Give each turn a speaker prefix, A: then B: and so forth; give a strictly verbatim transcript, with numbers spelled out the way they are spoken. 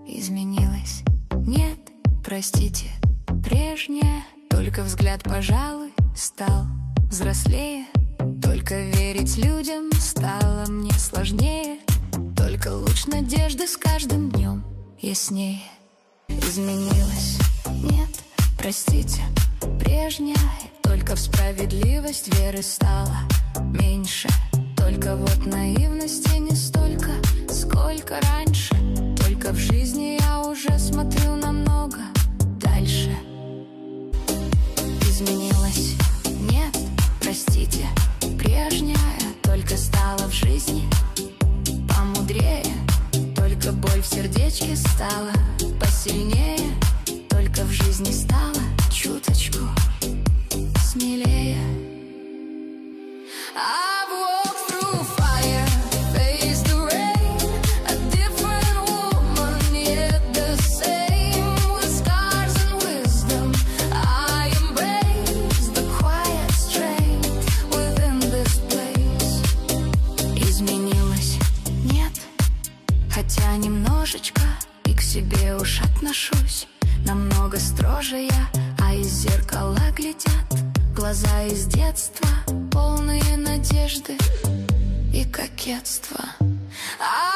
A: изменилась. Нет, простите, прежняя. Только взгляд, пожалуй, стал взрослее. Только верить людям стало мне сложнее. Только луч надежды с каждым днем яснее. Изменилась. Нет, простите, прежняя. Только в справедливость веры стало меньше. Только вот наивности не столько, сколько раньше. Только в жизни я уже смотрю намного дальше. Изменилась. Нет, простите, прежняя. Только стала в жизни помудрее. Только боль в сердечке стала посильнее. Только в жизни стала чуточку смелее. I've walked through fire, faced the rain. A different woman, yet the same. With scars and wisdom, I embrace the quiet strength within this place. Изменилась. Нет, хотя немножечко и к себе уж отношусь. Намного строже я, а из зеркала глядят глаза из детства, полные надежды и кокетства.